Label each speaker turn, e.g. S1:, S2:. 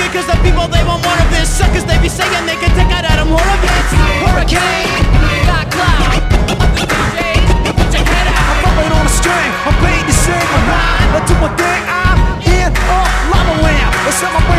S1: it cause the people they want more of this. Suckers they be saying they can take out Adam Horovitz. Hurricane, got cloud. Put your head out.
S2: I'm bumping on a string, I'm paid to sing a rhyme. I do my thing, I'm in a lava lamp. Let's have my